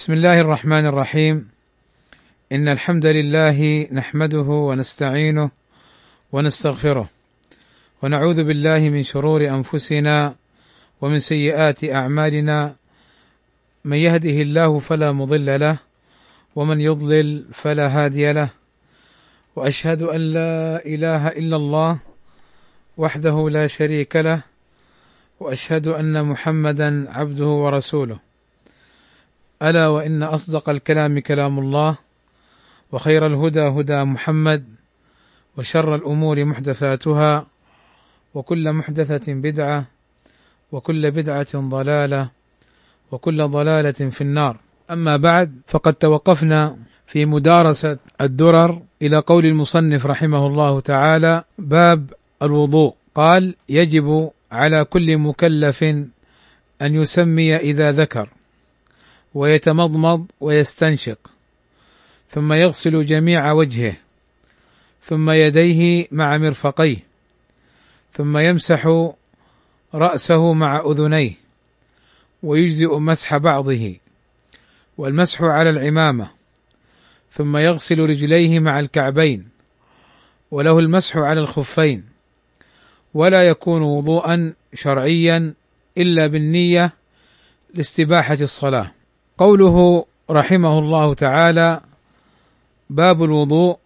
بسم الله الرحمن الرحيم. إن الحمد لله نحمده ونستعينه ونستغفره، ونعوذ بالله من شرور أنفسنا ومن سيئات أعمالنا، من يهده الله فلا مضل له، ومن يضلل فلا هادي له، وأشهد أن لا إله إلا الله وحده لا شريك له، وأشهد أن محمدا عبده ورسوله. ألا وإن أصدق الكلام كلام الله، وخير الهدى هدى محمد، وشر الأمور محدثاتها، وكل محدثة بدعة، وكل بدعة ضلالة، وكل ضلالة في النار. أما بعد، فقد توقفنا في مدارسة الدرر إلى قول المصنف رحمه الله تعالى: باب الوضوء. قال: يجب على كل مكلف أن يسمي إذا ذكر، ويتمضمض ويستنشق، ثم يغسل جميع وجهه، ثم يديه مع مرفقيه، ثم يمسح رأسه مع أذنيه، ويجزئ مسح بعضه، والمسح على العمامة، ثم يغسل رجليه مع الكعبين، وله المسح على الخفين، ولا يكون وضوءا شرعيا إلا بالنية لاستباحة الصلاة. قوله رحمه الله تعالى: باب الوضوء،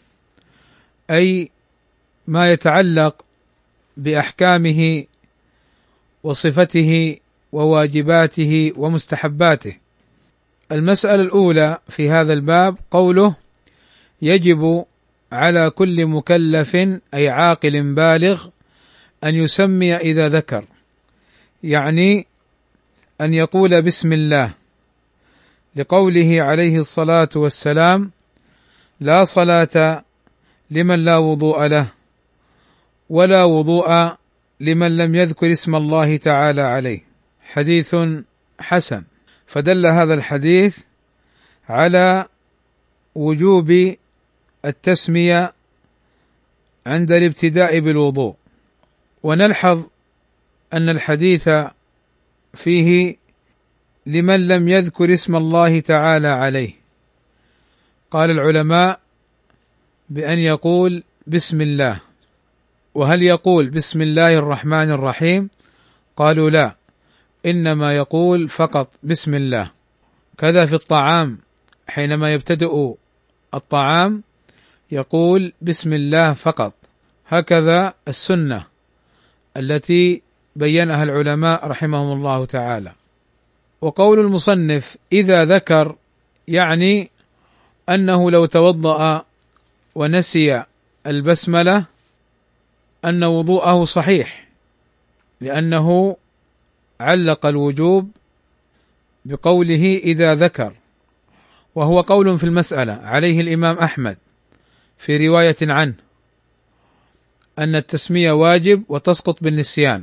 أي ما يتعلق بأحكامه وصفته وواجباته ومستحباته. المسألة الأولى في هذا الباب قوله: يجب على كل مكلف أي عاقل بالغ أن يسمي إذا ذكر، يعني أن يقول بسم الله، لقوله عليه الصلاة والسلام: لا صلاة لمن لا وضوء له، ولا وضوء لمن لم يذكر اسم الله تعالى عليه. حديث حسن. فدل هذا الحديث على وجوب التسمية عند الابتداء بالوضوء. ونلحظ أن الحديث فيه لمن لم يذكر اسم الله تعالى عليه. قال العلماء بأن يقول بسم الله. وهل يقول بسم الله الرحمن الرحيم؟ قالوا لا، إنما يقول فقط بسم الله. كذا في الطعام، حينما يبتدئ الطعام يقول بسم الله فقط. هكذا السنة التي بينها العلماء رحمهم الله تعالى. وقول المصنف إذا ذكر، يعني أنه لو توضأ ونسي البسملة أن وضوءه صحيح، لأنه علق الوجوب بقوله إذا ذكر، وهو قول في المسألة عليه الإمام أحمد في رواية عنه أن التسمية واجب وتسقط بالنسيان.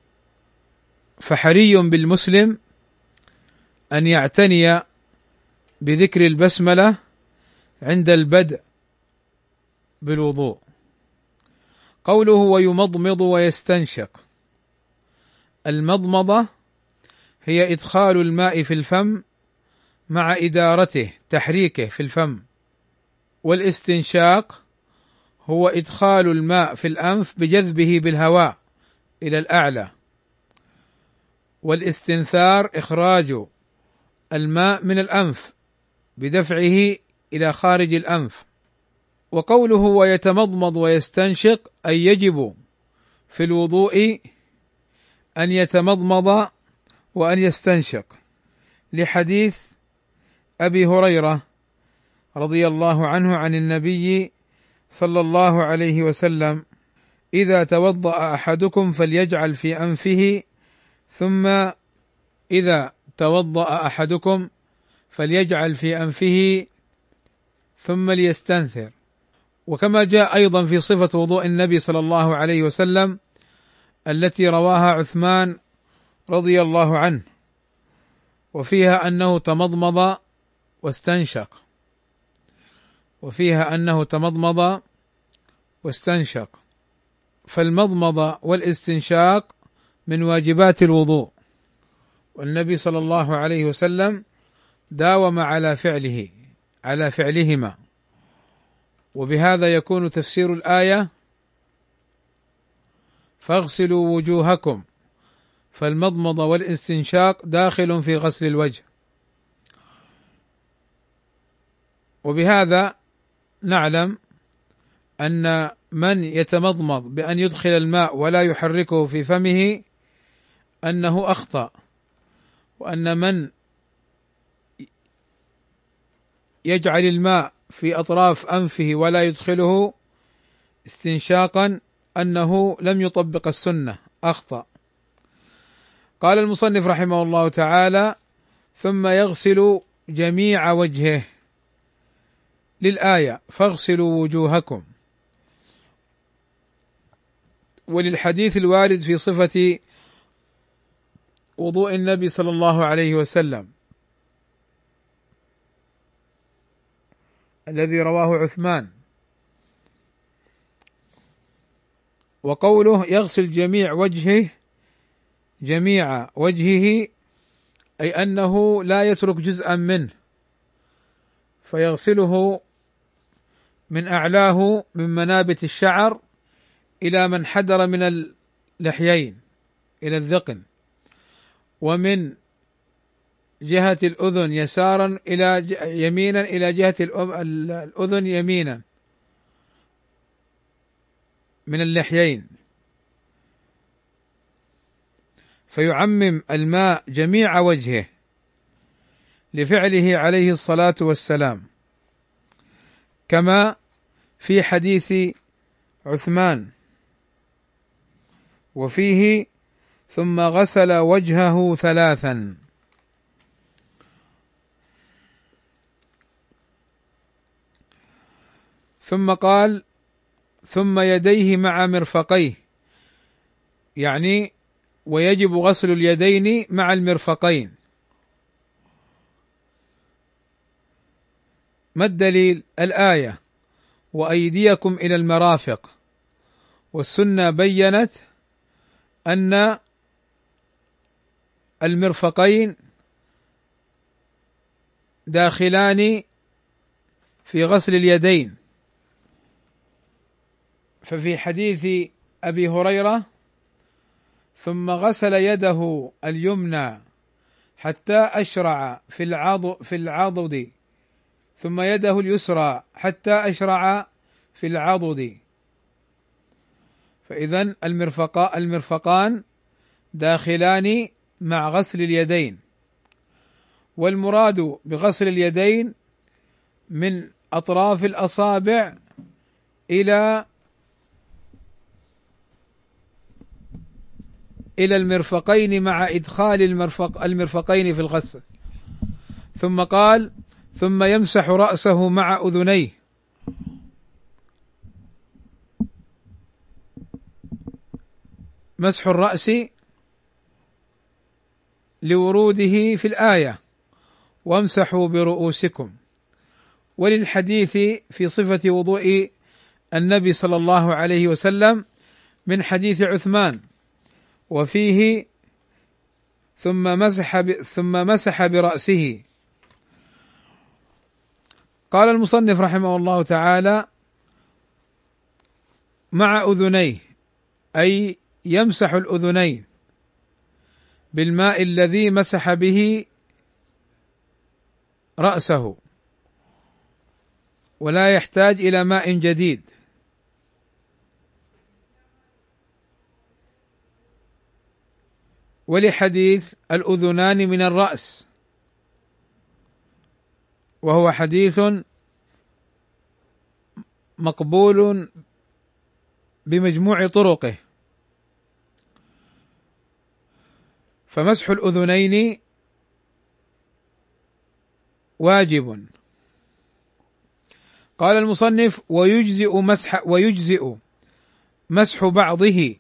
فحري بالمسلم أن يعتني بذكر البسملة عند البدء بالوضوء. قوله ويمضمض ويستنشق، المضمضة هي إدخال الماء في الفم مع إدارته تحريكه في الفم، والاستنشاق هو إدخال الماء في الأنف بجذبه بالهواء إلى الأعلى، والاستنثار إخراج الماء من الأنف بدفعه إلى خارج الأنف. وقوله ويتمضمض ويستنشق أي يجب في الوضوء أن يتمضمض وأن يستنشق، لحديث أبي هريرة رضي الله عنه عن النبي صلى الله عليه وسلم: إذا توضأ أحدكم فليجعل في أنفه، ثم إذا توضأ أحدكم فليجعل في أنفه ثم ليستنثر. وكما جاء أيضا في صفة وضوء النبي صلى الله عليه وسلم التي رواها عثمان رضي الله عنه، وفيها أنه تمضمض واستنشق، فالمضمضة والاستنشاق من واجبات الوضوء، والنبي صلى الله عليه وسلم داوم على فعلهما. وبهذا يكون تفسير الآية فاغسلوا وجوهكم، فالمضمضة والاستنشاق داخل في غسل الوجه. وبهذا نعلم أن من يتمضمض بأن يدخل الماء ولا يحركه في فمه أنه أخطأ، وأن من يجعل الماء في أطراف أنفه ولا يدخله استنشاقا أنه لم يطبق السنة، أخطأ. قال المصنف رحمه الله تعالى: ثم يغسل جميع وجهه، للآية فاغسلوا وجوهكم، وللحديث الوارد في صفة وضوء النبي صلى الله عليه وسلم الذي رواه عثمان. وقوله يغسل جميع وجهه أي أنه لا يترك جزءا منه، فيغسله من أعلاه من منابت الشعر إلى من حدر من اللحيين إلى الذقن، ومن جهة الأذن يسارا إلى يمينا إلى جهة الأذن يمينا من اللحيين، فيعمم الماء جميع وجهه لفعله عليه الصلاة والسلام، كما في حديث عثمان وفيه: ثم غسل وجهه 3. ثم قال: ثم يديه مع مرفقيه، يعني ويجب غسل اليدين مع المرفقين. ما الدليل؟ الآية: وأيديكم إلى المرافق. والسنة بينت أن المرفقين داخلان في غسل اليدين، ففي حديث أبي هريرة: ثم غسل يده اليمنى حتى أشرع في العضد، ثم يده اليسرى حتى أشرع في العضد. فإذن المرفقان داخلان مع غسل اليدين، والمراد بغسل اليدين من أطراف الأصابع إلى المرفقين مع إدخال المرفقين في الغسل. ثم قال: ثم يمسح رأسه مع أذنيه، مسح الرأس لوروده في الآية: وامسحوا برؤوسكم، وللحديث في صفة وضوء النبي صلى الله عليه وسلم من حديث عثمان، وفيه: ثم مسح برأسه. قال المصنف رحمه الله تعالى: مع أذنيه، أي يمسح الأذنين بالماء الذي مسح به رأسه، ولا يحتاج إلى ماء جديد. ولحديث الأذنان من الرأس، وهو حديث مقبول بمجموع طرقه، فمسح الأذنين واجب. قال المصنف: ويجزئ مسح بعضه،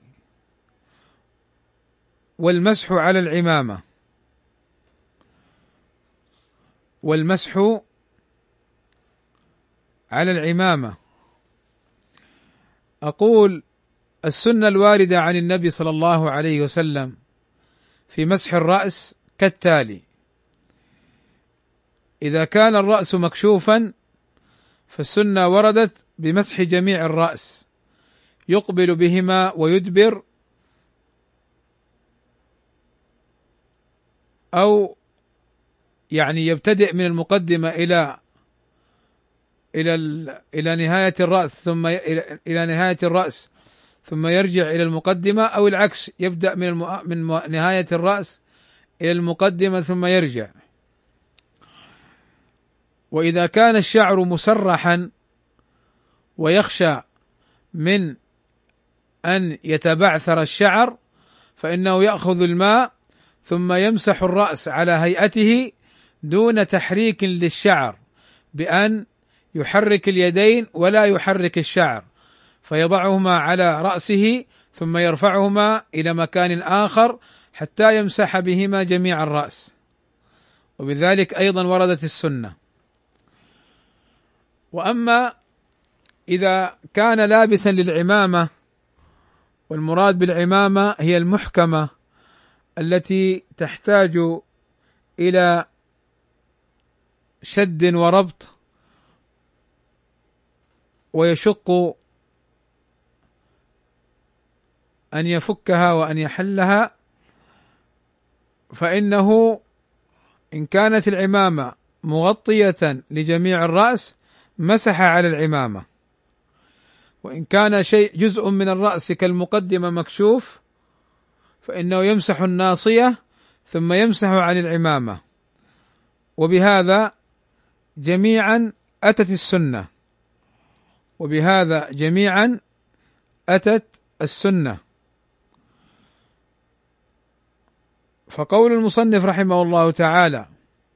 والمسح على العمامة، أقول: السنة الواردة عن النبي صلى الله عليه وسلم في مسح الرأس كالتالي: إذا كان الرأس مكشوفا فالسنة وردت بمسح جميع الرأس، يقبل بهما ويدبر، أو يعني يبتدئ من المقدمة إلى نهاية الرأس، ثم إلى نهاية الرأس ثم يرجع إلى المقدمة، أو العكس يبدأ من نهاية الرأس إلى المقدمة ثم يرجع. وإذا كان الشعر مسرحا ويخشى من أن يتبعثر الشعر فإنه يأخذ الماء ثم يمسح الرأس على هيئته دون تحريك للشعر، بأن يحرك اليدين ولا يحرك الشعر، فيضعهما على رأسه ثم يرفعهما إلى مكان آخر حتى يمسح بهما جميع الرأس، وبذلك أيضا وردت السنة. وأما إذا كان لابسا للعمامة، والمراد بالعمامة هي المحكمة التي تحتاج إلى شد وربط، ويشق أن يفكها وأن يحلها، فإنه إن كانت العمامة مغطية لجميع الرأس مسح على العمامة، وإن كان جزء من الرأس كالمقدمة مكشوف فإنه يمسح الناصية ثم يمسح عن العمامة. وبهذا جميعا أتت السنة، وبهذا جميعا أتت السنة. فقول المصنف رحمه الله تعالى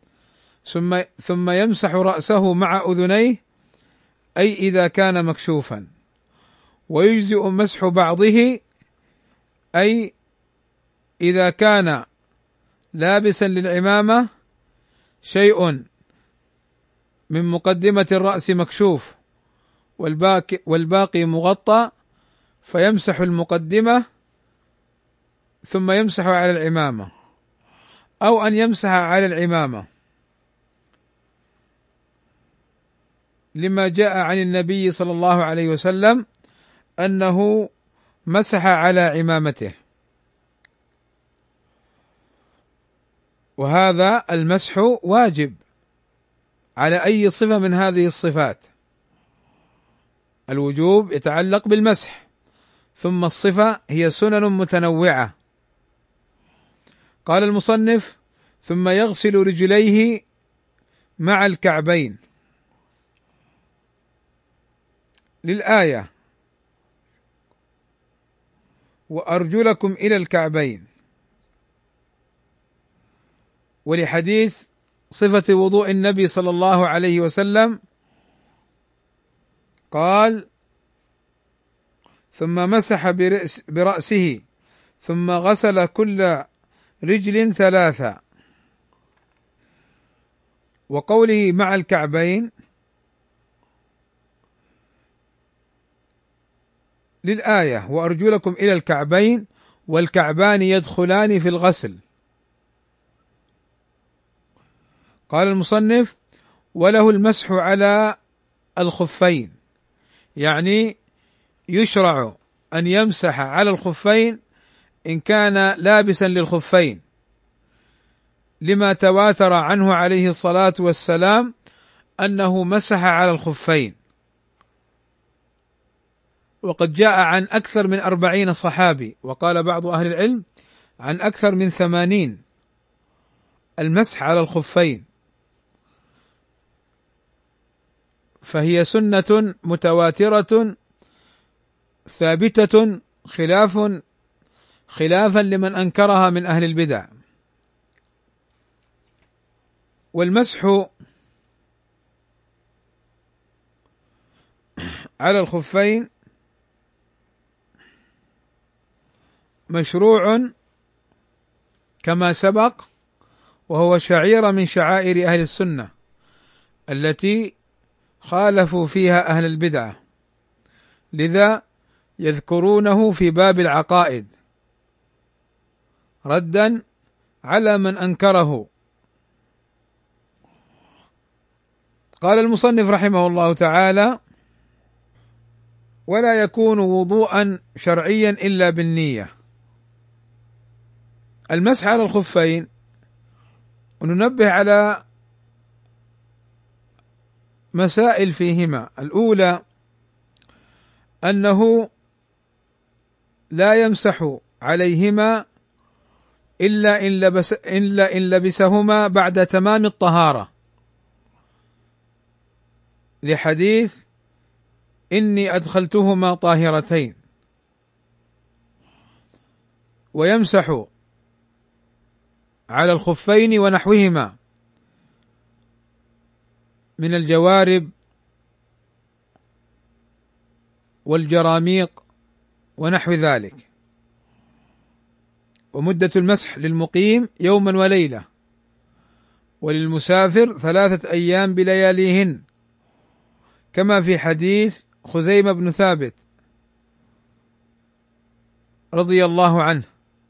ثم يمسح رأسه مع أذنيه، أي إذا كان مكشوفا، ويجزئ مسح بعضه، أي إذا كان لابسا للعمامة شيء من مقدمة الرأس مكشوف والباقي مغطى، فيمسح المقدمة ثم يمسح على العمامة، أو أن يمسح على العمامة، لما جاء عن النبي صلى الله عليه وسلم أنه مسح على عمامته. وهذا المسح واجب على أي صفة من هذه الصفات، الوجوب يتعلق بالمسح، ثم الصفة هي سنن متنوعة. قال المصنف: ثم يغسل رجليه مع الكعبين، للآية: وأرجلكم إلى الكعبين، ولحديث صفة وضوء النبي صلى الله عليه وسلم قال: ثم مسح برأسه ثم غسل كل رجل ثلاثا. وقوله مع الكعبين للآية: وأرجلكم إلى الكعبين، والكعبان يدخلان في الغسل. قال المصنف: وله المسح على الخفين، يعني يشرع أن يمسح على الخفين إن كان لابسا للخفين، لما تواتر عنه عليه الصلاة والسلام أنه مسح على الخفين، وقد جاء عن أكثر من 40 صحابي، وقال بعض أهل العلم عن أكثر من 80 المسح على الخفين، فهي سنة متواترة ثابتة خلافا لمن أنكرها من أهل البدع. والمسح على الخفين مشروع كما سبق، وهو شعيرة من شعائر أهل السنة التي خالفوا فيها أهل البدعة، لذا يذكرونه في باب العقائد ردا على من أنكره. قال المصنف رحمه الله تعالى: ولا يكون وضوءا شرعيا إلا بالنية. المسح على الخفين، وننبه على مسائل فيهما. الأولى أنه لا يمسح عليهما إلا إن لبسهما بعد تمام الطهارة، لحديث إني أدخلتهما طاهرتين. ويمسح على الخفين ونحوهما من الجوارب والجراميق ونحو ذلك. ومدة المسح للمقيم يوما وليلة، وللمسافر 3 أيام بلياليهن، كما في حديث خزيمة بن ثابت رضي الله عنه.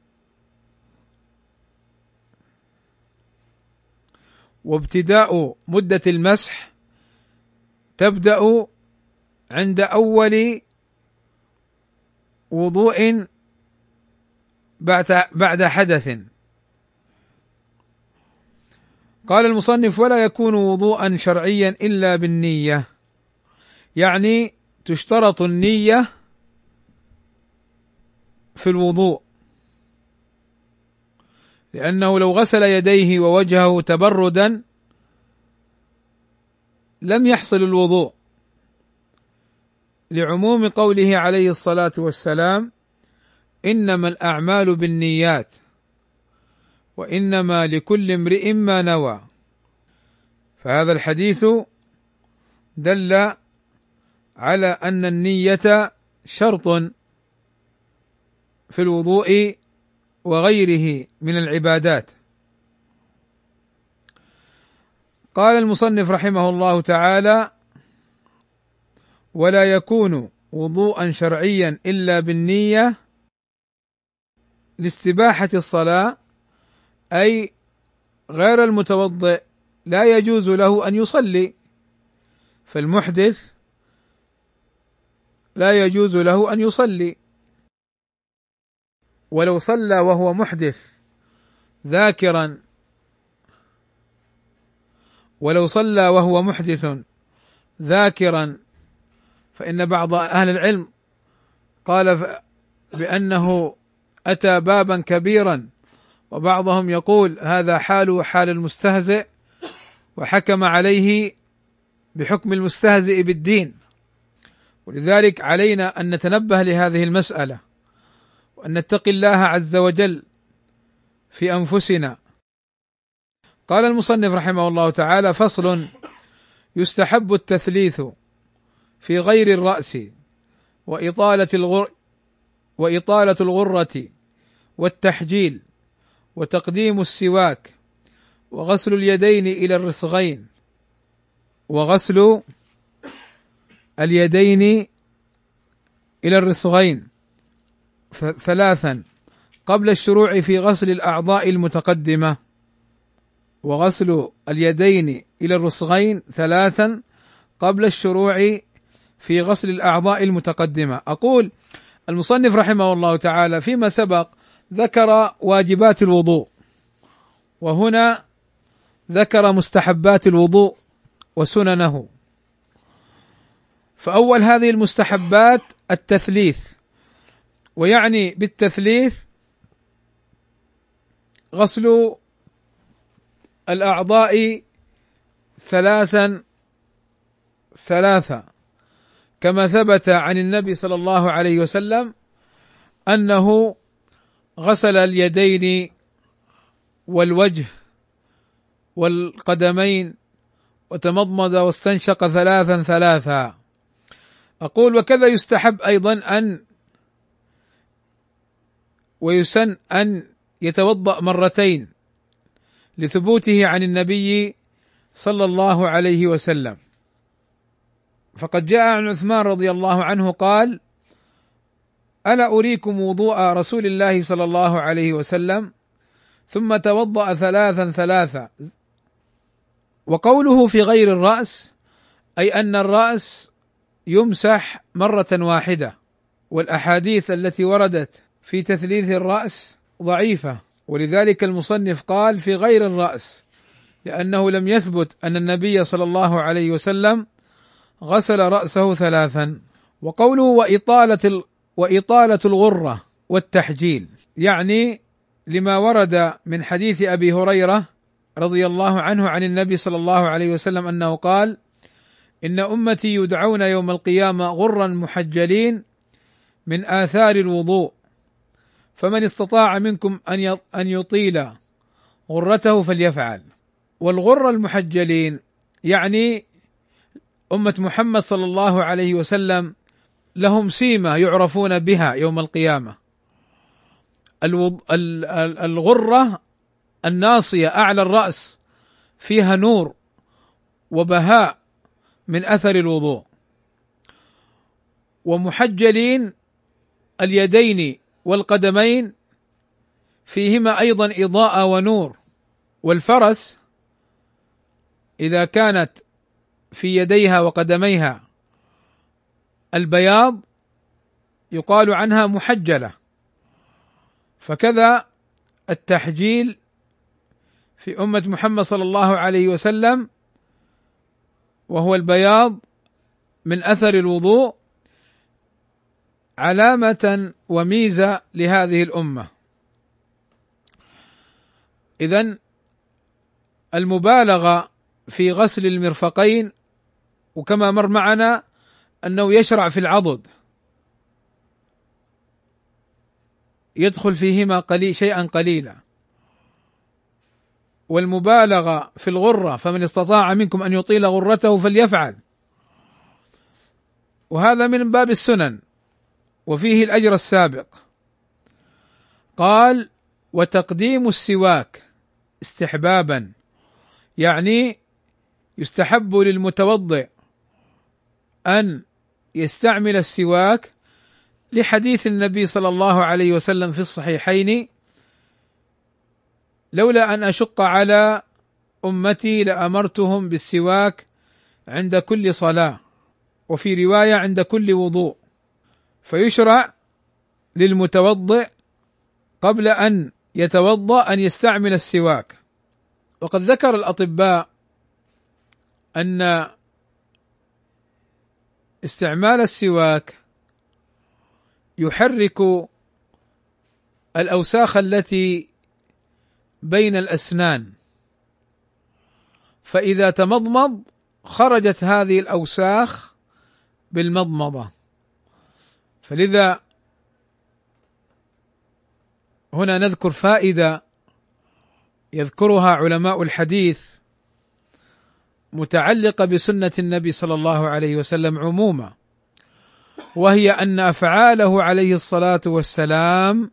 وابتداء مدة المسح تبدأ عند أول وضوء بعد حدث. قال المصنف: ولا يكون وضوءا شرعيا إلا بالنية، يعني تشترط النية في الوضوء، لأنه لو غسل يديه ووجهه تبردا لم يحصل الوضوء، لعموم قوله عليه الصلاة والسلام: إنما الأعمال بالنيات وإنما لكل امرئ ما نوى. فهذا الحديث دل على أن النية شرط في الوضوء وغيره من العبادات. قال المصنف رحمه الله تعالى: ولا يكون وضوءا شرعيا إلا بالنية لاستباحة الصلاة، أي غير المتوضئ لا يجوز له أن يصلي، فالمحدث لا يجوز له أن يصلي، ولو صلى وهو محدث ذاكرا، فإن بعض أهل العلم قال بأنه أتى بابا كبيرا، وبعضهم يقول هذا حاله حال المستهزئ، وحكم عليه بحكم المستهزئ بالدين. ولذلك علينا أن نتنبه لهذه المسألة، وأن نتقي الله عز وجل في أنفسنا. قال المصنف رحمه الله تعالى: فصل: يستحب التثليث في غير الرأس وإطالة الغرة والتحجيل وتقديم السواك وغسل اليدين إلى الرسغين 3 قبل الشروع في غسل الأعضاء المتقدمة، وغسل اليدين إلى الرسغين 3 قبل الشروع في غسل الأعضاء المتقدمة. أقول المصنف رحمه الله تعالى فيما سبق ذكر واجبات الوضوء، وهنا ذكر مستحبات الوضوء وسننه. فأول هذه المستحبات التثليث، ويعني بالتثليث غسل الأعضاء 3 كما ثبت عن النبي صلى الله عليه وسلم أنه غسل اليدين والوجه والقدمين وتمضمض واستنشق 3. أقول وكذا يستحب أيضا ويسن أن يتوضأ 2 مرات لثبوته عن النبي صلى الله عليه وسلم. فقد جاء عن عثمان رضي الله عنه قال: ألا أريكم وضوء رسول الله صلى الله عليه وسلم؟ ثم توضأ 3. وقوله في غير الرأس أي أن الرأس يمسح مرة واحدة، والأحاديث التي وردت في تثليث الرأس ضعيفة، ولذلك المصنف قال في غير الرأس، لأنه لم يثبت أن النبي صلى الله عليه وسلم غسل رأسه ثلاثا. وقوله وإطالة الغرة والتحجيل، يعني لما ورد من حديث أبي هريرة رضي الله عنه عن النبي صلى الله عليه وسلم أنه قال: إن أمتي يدعون يوم القيامة غرا محجلين من آثار الوضوء، فمن استطاع منكم أن يطيل غرته فليفعل. والغر المحجلين يعني أمة محمد صلى الله عليه وسلم لهم سيمة يعرفون بها يوم القيامة. الغرة الناصية أعلى الرأس فيها نور وبهاء من أثر الوضوء. ومحجلين اليدين والقدمين فيهما أيضا إضاءة ونور. والفرس إذا كانت في يديها وقدميها البياض يقال عنها محجلة، فكذا التحجيل في أمة محمد صلى الله عليه وسلم وهو البياض من أثر الوضوء علامة وميزة لهذه الأمة. إذن المبالغة في غسل المرفقين، وكما مر معنا أنه يشرع في العضد، يدخل فيهما شيئا قليلا. والمبالغة في الغرة، فمن استطاع منكم أن يطيل غرته فليفعل، وهذا من باب السنن وفيه الأجر السابق. قال: وتقديم السواك استحبابا، يعني يستحب للمتوضئ أن يستعمل السواك لحديث النبي صلى الله عليه وسلم في الصحيحين: لولا أن أشق على أمتي لأمرتهم بالسواك عند كل صلاة، وفي رواية عند كل وضوء. فيشرع للمتوضئ قبل أن يتوضأ أن يستعمل السواك. وقد ذكر الأطباء أن استعمال السواك يحرك الأوساخ التي بين الأسنان، فإذا تمضمض خرجت هذه الأوساخ بالمضمضة. فلذا هنا نذكر فائدة يذكرها علماء الحديث متعلقة بسنة النبي صلى الله عليه وسلم عموما، وهي أن أفعاله عليه الصلاة والسلام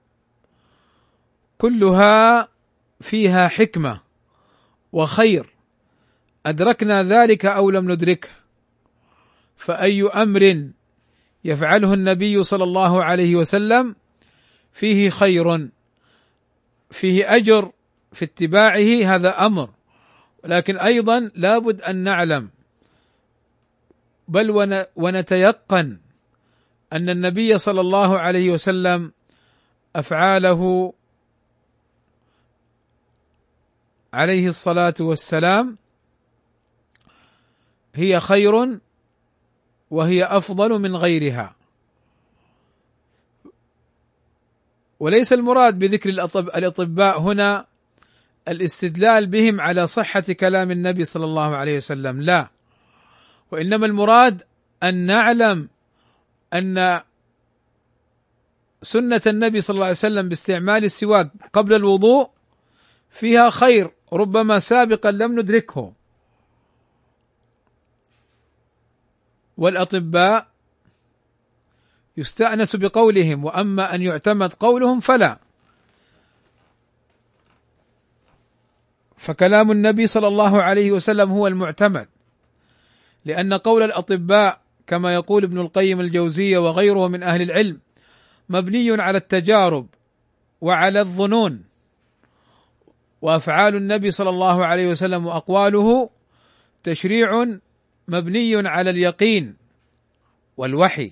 كلها فيها حكمة وخير، أدركنا ذلك أو لم ندركه. فأي أمر يفعله النبي صلى الله عليه وسلم فيه خير، فيه أجر في اتباعه، هذا أمر. ولكن أيضا لابد أن نعلم بل ونتيقن أن النبي صلى الله عليه وسلم أفعاله عليه الصلاة والسلام هي خير وهي أفضل من غيرها. وليس المراد بذكر الأطباء هنا الاستدلال بهم على صحة كلام النبي صلى الله عليه وسلم، لا، وإنما المراد أن نعلم أن سنة النبي صلى الله عليه وسلم باستعمال السواك قبل الوضوء فيها خير ربما سابقا لم ندركه. والأطباء يستأنس بقولهم، وأما أن يعتمد قولهم فلا. فكلام النبي صلى الله عليه وسلم هو المعتمد، لأن قول الأطباء كما يقول ابن القيم الجوزية وغيره من أهل العلم مبني على التجارب وعلى الظنون، وأفعال النبي صلى الله عليه وسلم وأقواله تشريع مبني على اليقين والوحي.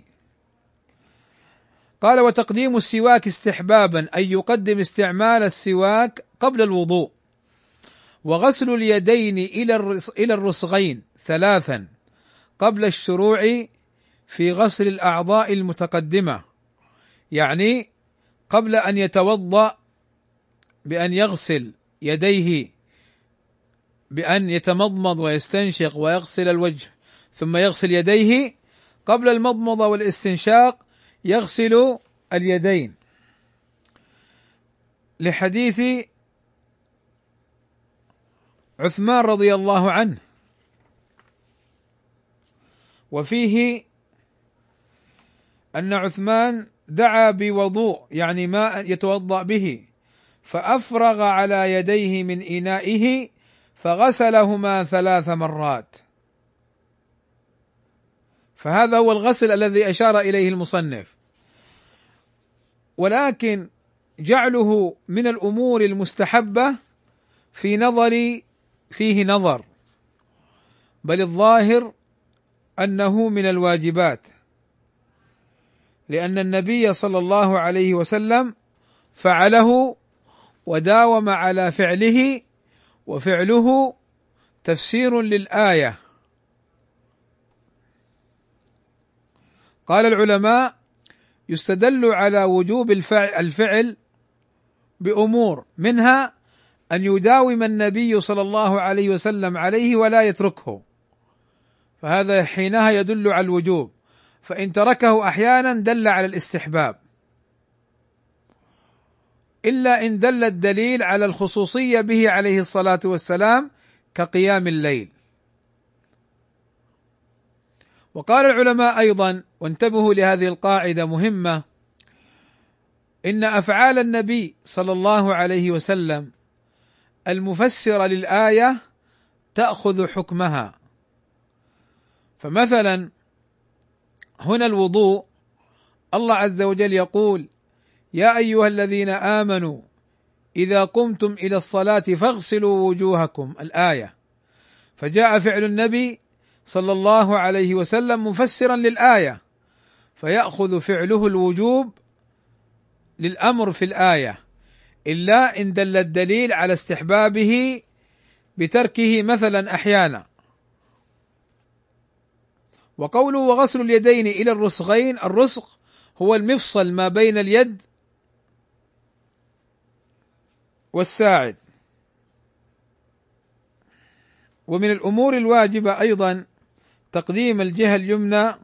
قال: وتقديم السواك استحبابا، أن يقدم استعمال السواك قبل الوضوء، وغسل اليدين إلى الرسغين 3 قبل الشروع في غسل الأعضاء المتقدمة، يعني قبل أن يتوضأ بأن يغسل يديه بأن يتمضمض ويستنشق ويغسل الوجه، ثم يغسل يديه، قبل المضمضة والاستنشاق يغسل اليدين، لحديث عثمان رضي الله عنه، وفيه أن عثمان دعا بوضوء يعني ماء يتوضأ به، فأفرغ على يديه من إنائه فغسلهما 3 مرات. فهذا هو الغسل الذي أشار إليه المصنف. ولكن جعله من الأمور المستحبة فيه نظر، بل الظاهر أنه من الواجبات، لأن النبي صلى الله عليه وسلم فعله وداوم على فعله، وفعله تفسير للآية. قال العلماء: يستدل على وجوب الفعل بأمور، منها أن يداوم النبي صلى الله عليه وسلم عليه ولا يتركه، فهذا حينها يدل على الوجوب، فإن تركه أحيانا دل على الاستحباب، إلا إن دل الدليل على الخصوصية به عليه الصلاة والسلام كقيام الليل. وقال العلماء أيضا، وانتبهوا لهذه القاعدة مهمة: إن أفعال النبي صلى الله عليه وسلم المفسرة للآية تأخذ حكمها. فمثلا هنا الوضوء، الله عز وجل يقول: يا أيها الذين آمنوا إذا قمتم إلى الصلاة فاغسلوا وجوهكم، الآية، فجاء فعل النبي صلى الله عليه وسلم مفسرا للآية، فيأخذ فعله الوجوب للأمر في الآية، إلا إن دل الدليل على استحبابه بتركه مثلا أحيانا. وقوله: وغسل اليدين إلى الرسغين، الرسغ هو المفصل ما بين اليد والساعد. ومن الأمور الواجبة أيضا تقديم الجهة اليمنى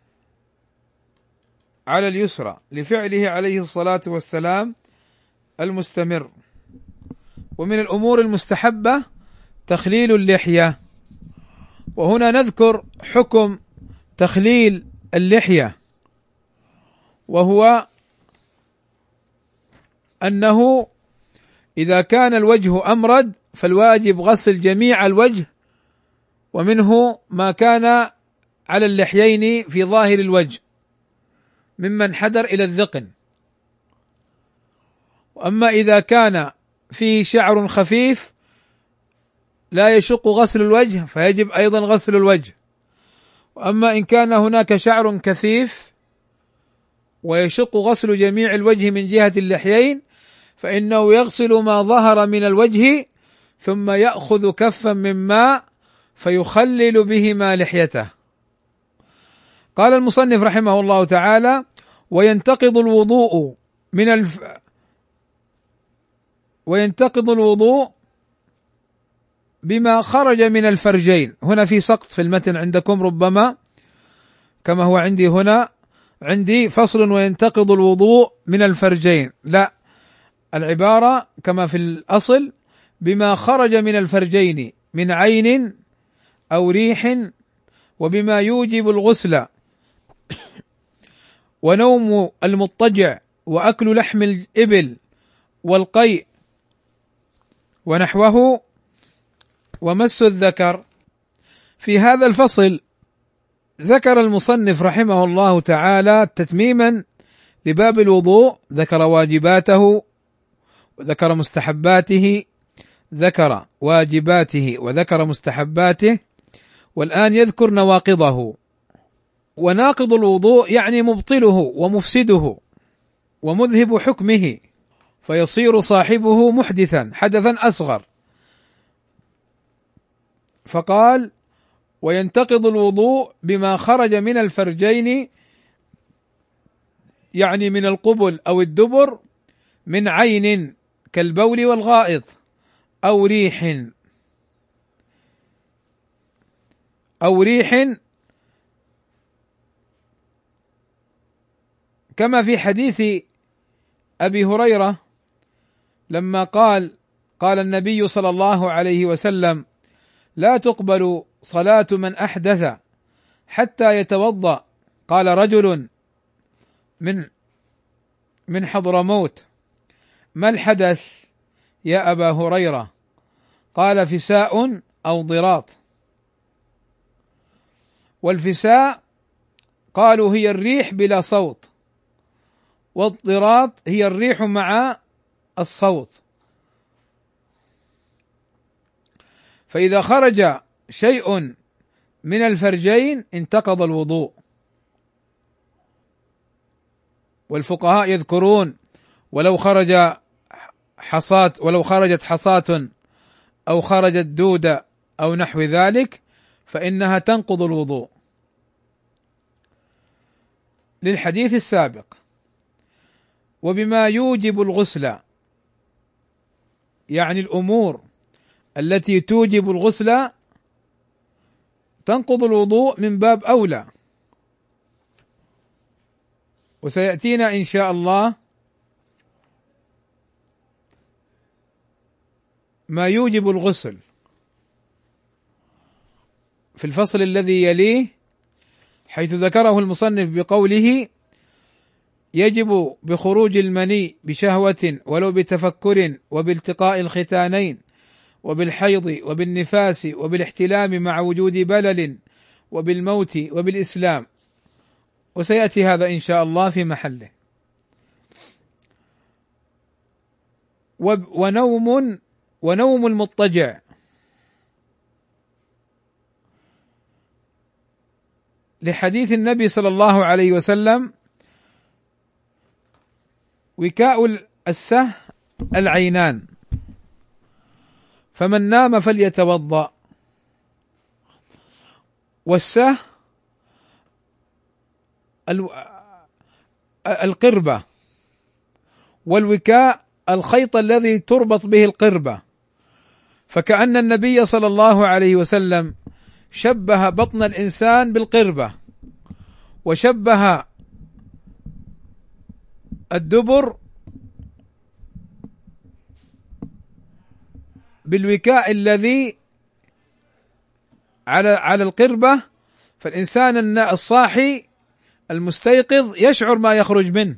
على اليسرى، لفعله عليه الصلاة والسلام المستمر. ومن الأمور المستحبة تخليل اللحية، وهنا نذكر حكم تخليل اللحية، وهو أنه إذا كان الوجه أمرد فالواجب غسل جميع الوجه، ومنه ما كان على اللحيين في ظاهر الوجه ممن حدر إلى الذقن. وأما إذا كان فيه شعر خفيف لا يشق غسل الوجه فيجب أيضا غسل الوجه. وأما إن كان هناك شعر كثيف ويشق غسل جميع الوجه من جهة اللحيين فإنه يغسل ما ظهر من الوجه، ثم يأخذ كفا من ماء فيخلل بهما لحيته. قال المصنف رحمه الله تعالى: وينتقض الوضوء بما خرج من الفرجين. هنا في سقط في المتن عندكم ربما، كما هو عندي هنا، عندي فصل وينتقض الوضوء من الفرجين، لا، العبارة كما في الأصل: بما خرج من الفرجين من عين أو ريح، وبما يوجب الغسل، ونوم المضطجع، وأكل لحم الإبل والقيء ونحوه، ومس الذكر. في هذا الفصل ذكر المصنف رحمه الله تعالى تتميما لباب الوضوء، ذكر واجباته وذكر مستحباته، ذكر واجباته وذكر مستحباته، والآن يذكر نواقضه. وناقض الوضوء يعني مبطله ومفسده ومذهب حكمه، فيصير صاحبه محدثا حدثا أصغر. فقال: وينتقض الوضوء بما خرج من الفرجين، يعني من القبل أو الدبر، من عين كالبول والغائط، أو ريح كما في حديث أبي هريرة لما قال النبي صلى الله عليه وسلم: لا تقبل صلاة من أحدث حتى يتوضأ. قال رجل من حضرموت: ما الحدث يا أبا هريرة؟ قال: فساء أو ضراط. والفساء قالوا هي الريح بلا صوت، والضراط هي الريح مع الصوت. فإذا خرج شيء من الفرجين انتقض الوضوء. والفقهاء يذكرون: ولو خرجت حصاة أو خرجت دودة أو نحو ذلك فإنها تنقض الوضوء، للحديث السابق. وبما يوجب الغسل، يعني الأمور التي توجب الغسل تنقض الوضوء من باب أولى. وسيأتينا إن شاء الله ما يوجب الغسل في الفصل الذي يليه، حيث ذكره المصنف بقوله: يجب بخروج المني بشهوة ولو بتفكر وبالتقاء الختانين وبالحيض وبالنفاس وبالاحتلام مع وجود بلل وبالموت وبالإسلام. وسيأتي هذا إن شاء الله في محله. ونوم المضطجع، لحديث النبي صلى الله عليه وسلم: وكاء السه العينان، فمن نام فليتوضأ. والسه القربة، والوكاء الخيط الذي تربط به القربة. فكأن النبي صلى الله عليه وسلم شبه بطن الإنسان بالقربة، وشبه الدبر بالوكاء الذي على القربة. فالإنسان الصاحي المستيقظ يشعر ما يخرج منه،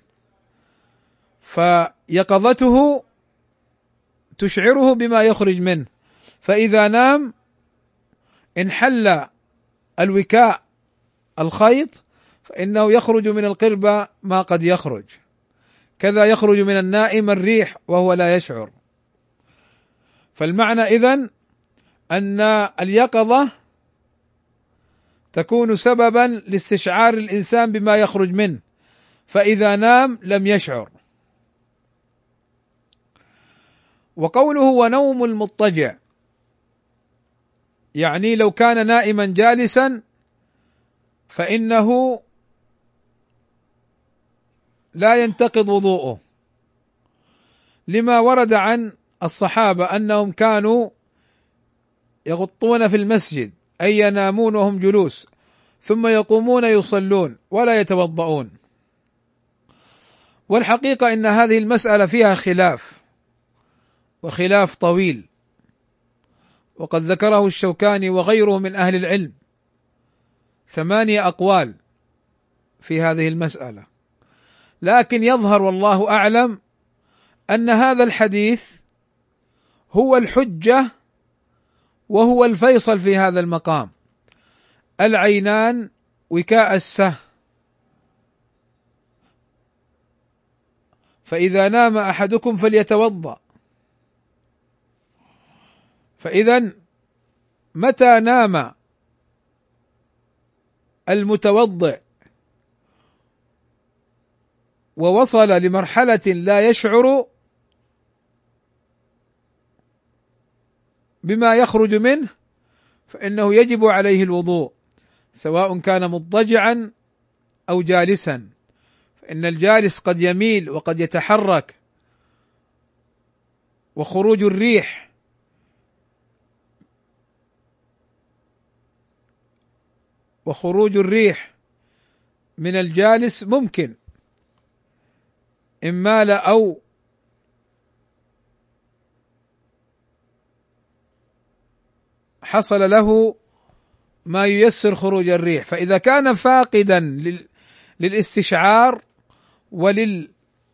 فيقظته تشعره بما يخرج منه. فإذا نام انحل الوكاء الخيط فإنه يخرج من القربة ما قد يخرج، كذا يخرج من النائم الريح وهو لا يشعر. فالمعنى إذن أن اليقظة تكون سببا لاستشعار الإنسان بما يخرج منه، فإذا نام لم يشعر. وقوله ونوم المضطجع، يعني لو كان نائما جالسا فإنه لا ينتقض وضوءه، لما ورد عن الصحابة أنهم كانوا يغطون في المسجد، أي ينامون وهم جلوس، ثم يقومون يصلون ولا يتوضؤون. والحقيقة أن هذه المسألة فيها خلاف، وخلاف طويل، وقد ذكره الشوكاني وغيره من أهل العلم 8 أقوال في هذه المسألة. لكن يظهر والله أعلم أن هذا الحديث هو الحجة وهو الفيصل في هذا المقام. العينان وكاء السه، فإذا نام أحدكم فليتوضأ. فإذا متى نام المتوضئ ووصل لمرحلة لا يشعر بما يخرج منه فإنه يجب عليه الوضوء، سواء كان مضطجعا أو جالسا، فإن الجالس قد يميل وقد يتحرك، وخروج الريح من الجالس ممكن، إن مال أو حصل له ما ييسر خروج الريح. فإذا كان فاقدا للاستشعار وللإدراك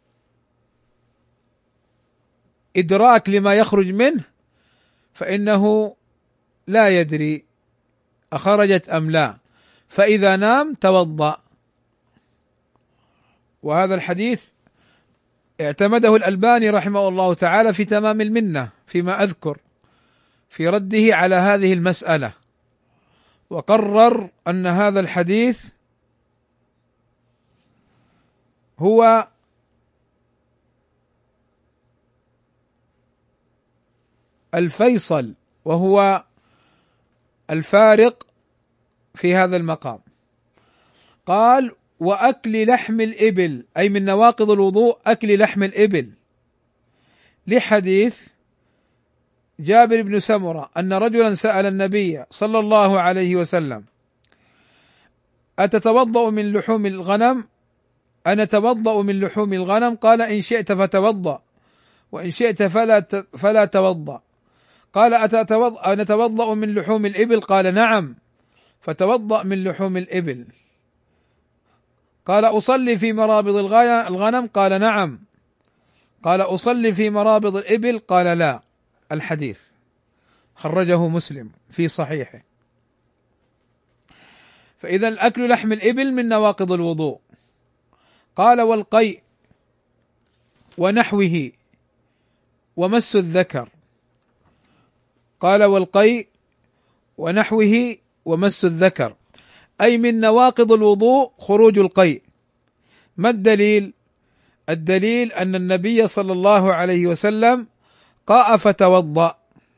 لما يخرج منه فإنه لا يدري أخرجت أم لا، فإذا نام توضأ. وهذا الحديث اعتمده الألباني رحمه الله تعالى في تمام المنة فيما أذكر في رده على هذه المسألة، وقرر أن هذا الحديث هو الفيصل وهو الفارق في هذا المقام. قال: وأكل لحم الإبل، أي من نواقض الوضوء أكل لحم الإبل، لحديث جابر بن سمرة أن رجلا سأل النبي صلى الله عليه وسلم: أتتوضأ من لحوم الغنم؟ أنا أتوضأ من لحوم الغنم؟ قال: إن شئت فتوضأ، وإن شئت فلا توضأ. قال: أنتوضأ من لحوم الإبل؟ قال: نعم، فتوضأ من لحوم الإبل. قال: أصلي في مرابض الغنم؟ قال: نعم. قال: أصلي في مرابض الإبل؟ قال: لا. الحديث خرجه مسلم في صحيحه. فإذا الأكل لحم الإبل من نواقض الوضوء. قال: والقيء ونحوه ومس الذكر. قال: والقيء ونحوه ومس الذكر، أي من نواقض الوضوء خروج القيء. ما الدليل؟ الدليل أن النبي صلى الله عليه وسلم قاء فتوضأ.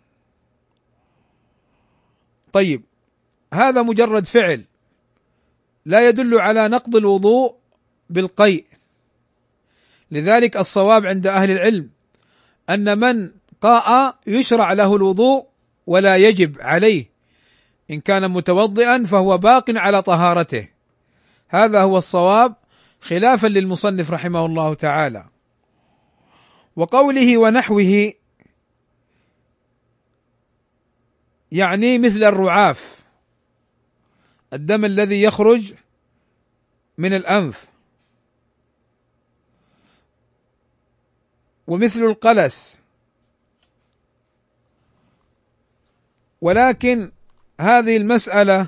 طيب، هذا مجرد فعل لا يدل على نقض الوضوء بالقيء، لذلك الصواب عند أهل العلم أن من قاء يشرع له الوضوء ولا يجب عليه، إن كان متوضئا فهو باق على طهارته. هذا هو الصواب خلافا للمصنف رحمه الله تعالى. وقوله ونحوه يعني مثل الرعاف، الدم الذي يخرج من الأنف، ومثل القلس. ولكن هذه المسألة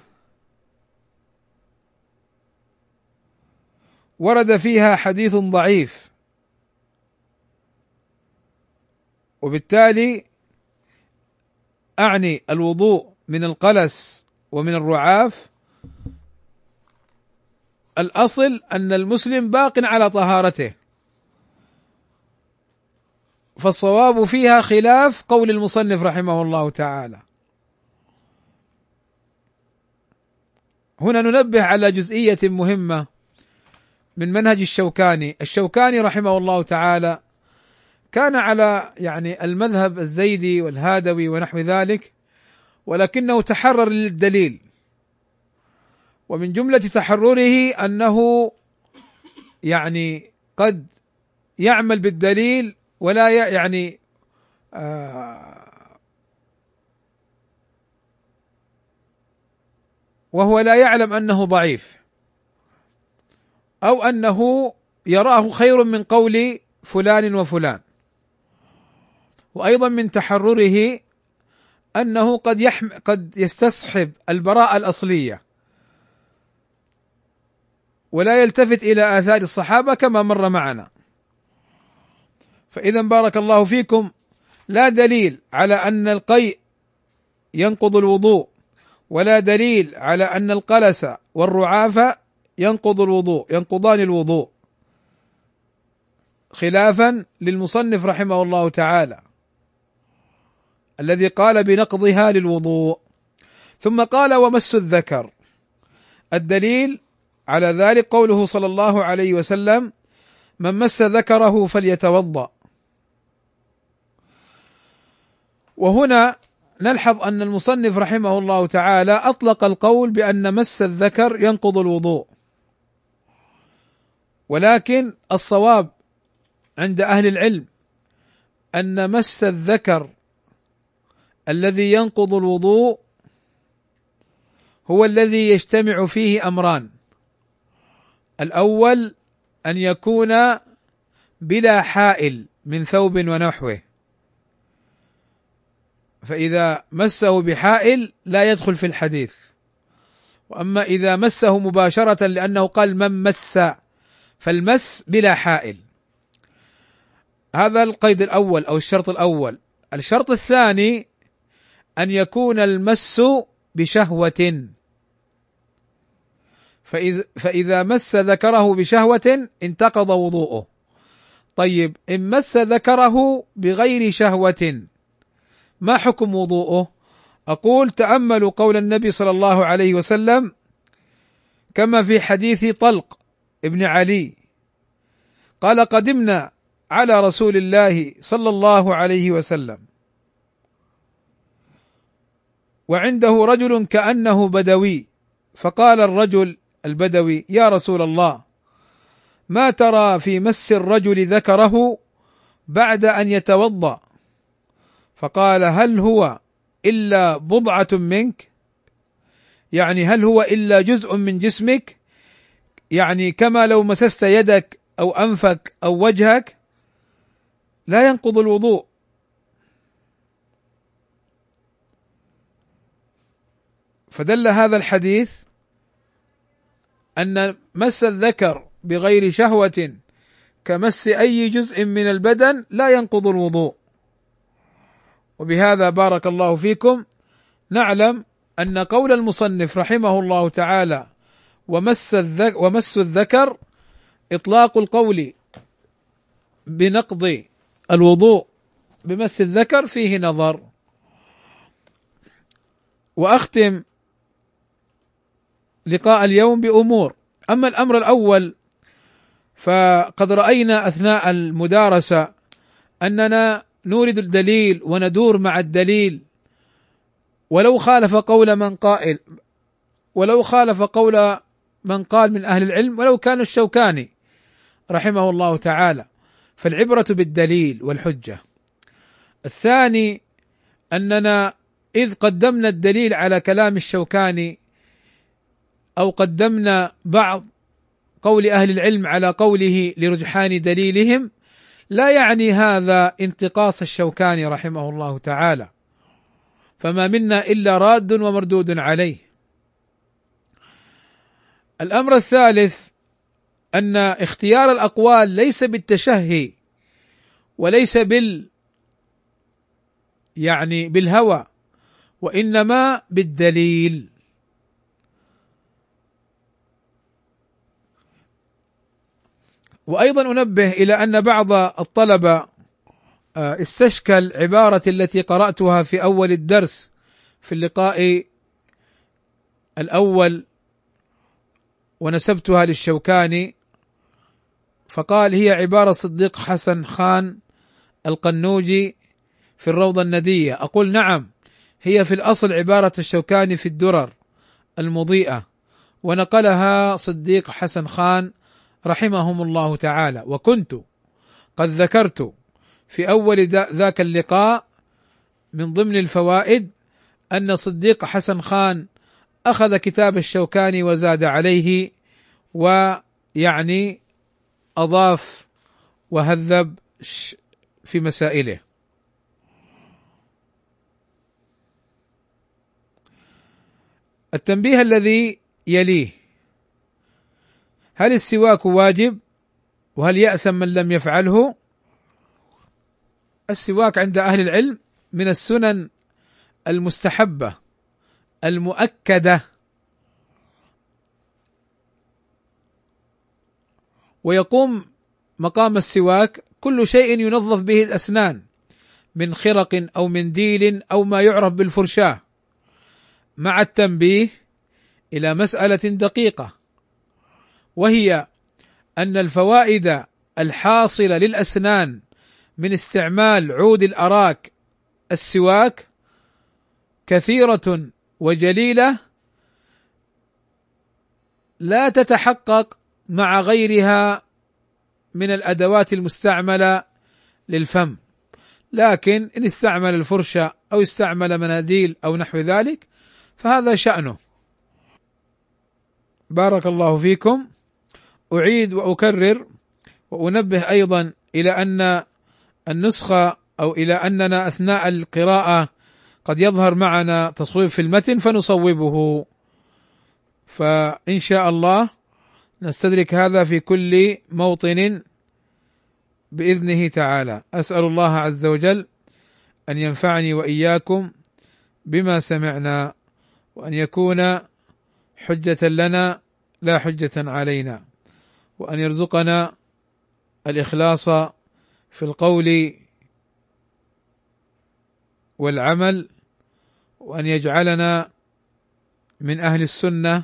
ورد فيها حديث ضعيف، وبالتالي أعني الوضوء من القلس ومن الرعاف الأصل أن المسلم باق على طهارته، فالصواب فيها خلاف قول المصنف رحمه الله تعالى. هنا ننبه على جزئية مهمة من منهج الشوكاني رحمه الله تعالى، كان على المذهب الزيدي والهادوي ونحو ذلك، ولكنه تحرر للدليل، ومن جملة تحرره أنه قد يعمل بالدليل ولا وهو لا يعلم أنه ضعيف، أو أنه يراه خير من قول فلان وفلان. وأيضا من تحرره أنه قد يستصحب البراءة الأصلية ولا يلتفت إلى آثار الصحابة كما مر معنا. فإذا بارك الله فيكم، لا دليل على أن القيء ينقض الوضوء، ولا دليل على أن القلس والرعاف ينقضان الوضوء، خلافا للمصنف رحمه الله تعالى الذي قال بنقضها للوضوء. ثم قال ومس الذكر، الدليل على ذلك قوله صلى الله عليه وسلم: من مس ذكره فليتوضأ. وهنا نلحظ أن المصنف رحمه الله تعالى أطلق القول بأن مس الذكر ينقض الوضوء، ولكن الصواب عند أهل العلم أن مس الذكر الذي ينقض الوضوء هو الذي يجتمع فيه أمران: الأول أن يكون بلا حائل من ثوب ونحوه، فإذا مسه بحائل لا يدخل في الحديث. وأما إذا مسه مباشرة لأنه قال من مس، فالمس بلا حائل. هذا القيد الأول أو الشرط الأول. الشرط الثاني أن يكون المس بشهوة، فإذا مس ذكره بشهوة انتقض وضوءه. طيب إن مس ذكره بغير شهوة ما حكم وضوءه؟ أقول تأملوا قول النبي صلى الله عليه وسلم كما في حديث طلق ابن علي قال: قدمنا على رسول الله صلى الله عليه وسلم وعنده رجل كأنه بدوي، فقال الرجل البدوي: يا رسول الله، ما ترى في مس الرجل ذكره بعد أن يتوضأ؟ فقال: هل هو إلا بضعة منك؟ يعني هل هو إلا جزء من جسمك؟ يعني كما لو مسست يدك أو أنفك أو وجهك، لا ينقض الوضوء. فدل هذا الحديث أن مس الذكر بغير شهوة كمس أي جزء من البدن لا ينقض الوضوء. وبهذا بارك الله فيكم نعلم أن قول المصنف رحمه الله تعالى ومس الذكر إطلاق القول بنقض الوضوء بمس الذكر فيه نظر. وأختم لقاء اليوم بأمور. أما الأمر الأول فقد رأينا أثناء المدارسة أننا نورد الدليل وندور مع الدليل ولو خالف قول من قال من أهل العلم ولو كان الشوكاني رحمه الله تعالى، فالعبرة بالدليل والحجة. الثاني أننا إذ قدمنا الدليل على كلام الشوكاني أو قدمنا بعض قول أهل العلم على قوله لرجحان دليلهم، لا يعني هذا انتقاص الشوكاني رحمه الله تعالى، فما منا إلا راد ومردود عليه. الأمر الثالث أن اختيار الأقوال ليس بالتشهي وليس بالهوى، وإنما بالدليل. وأيضا أنبه إلى أن بعض الطلبة استشكل عبارة التي قرأتها في أول الدرس في اللقاء الأول ونسبتها للشوكاني، فقال هي عبارة صديق حسن خان القنوجي في الروضة الندية. أقول نعم، هي في الأصل عبارة الشوكاني في الدرر المضيئة، ونقلها صديق حسن خان رحمهم الله تعالى. وكنت قد ذكرت في أول ذاك اللقاء من ضمن الفوائد أن صديق حسن خان أخذ كتاب الشوكاني وزاد عليه، ويعني أضاف وهذب في مسائله. التنبيه الذي يليه: هل السواك واجب؟ وهل يأثم من لم يفعله؟ السواك عند أهل العلم من السنن المستحبة المؤكدة ويقوم مقام السواك كل شيء ينظف به الأسنان من خرق أو منديل أو ما يعرف بالفرشاة، مع التنبيه إلى مسألة دقيقة، وهي أن الفوائد الحاصلة للأسنان من استعمال عود الأراك السواك كثيرة وجليلة لا تتحقق مع غيرها من الأدوات المستعملة للفم، لكن إن استعمل الفرشة أو استعمل مناديل أو نحو ذلك فهذا شأنه. بارك الله فيكم. أعيد وأكرر وأنبه أيضا إلى أن النسخة أو إلى أننا أثناء القراءة قد يظهر معنا تصويب في المتن فنصوبه، فإن شاء الله نستدرك هذا في كل موطن بإذنه تعالى. أسأل الله عز وجل أن ينفعني وإياكم بما سمعنا، وأن يكون حجة لنا لا حجة علينا، وأن يرزقنا الإخلاص في القول والعمل، وأن يجعلنا من أهل السنة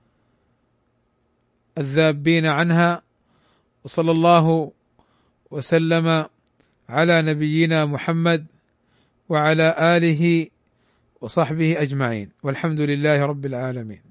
الذابين عنها. وصلى الله وسلم على نبينا محمد وعلى آله وصحبه أجمعين، والحمد لله رب العالمين.